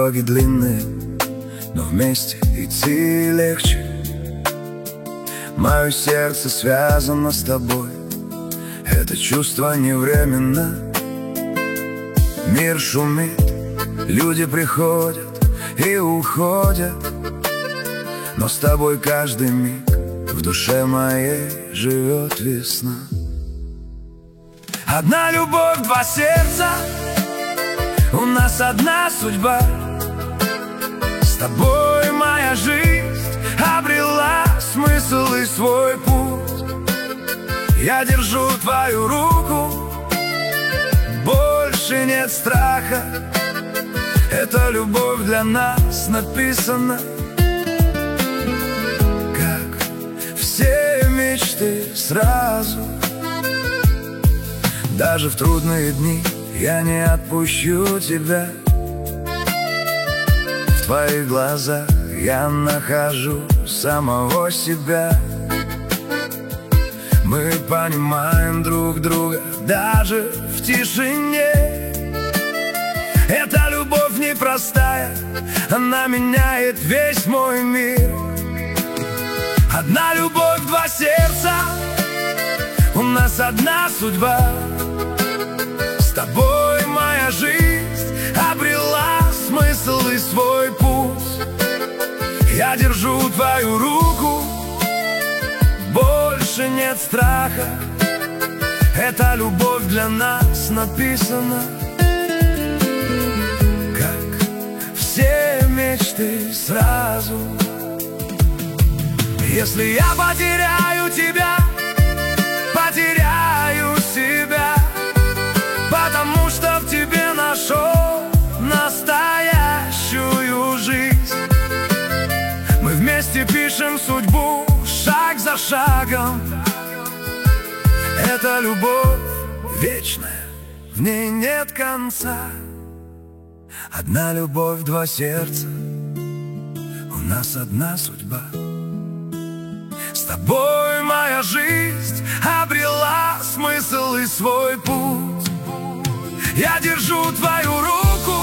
Дороги длинные, но вместе идти легче. Мое сердце связано с тобой, это чувство не временно. Мир шумит, люди приходят и уходят, но с тобой каждый миг в душе моей живет весна. Одна любовь, два сердца, у нас одна судьба. С тобой моя жизнь обрела смысл и свой путь. Я держу твою руку, больше нет страха. Эта любовь для нас написана, как все мечты сразу. Даже в трудные дни я не отпущу тебя. В твоих глазах я нахожу самого себя. Мы понимаем друг друга даже в тишине. Эта любовь непростая, она меняет весь мой мир. Одна любовь, два сердца, у нас одна судьба. С тобой моя жизнь обрела смысл и свой путь. Я держу твою руку, больше нет страха. Эта любовь для нас написана, как все мечты сразу. Если я потеряю тебя, потеряю себя, потому что в тебе нашел настоящую жизнь. Мы вместе пишем судьбу шаг за шагом. Это любовь вечная, в ней нет конца. Одна любовь, два сердца, у нас одна судьба. С тобой моя жизнь обрела смысл и свой путь. Я держу твою руку,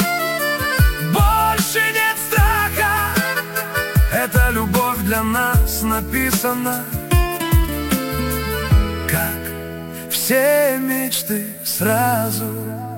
больше нет страха. Эта любовь для нас написана, как все мечты сразу.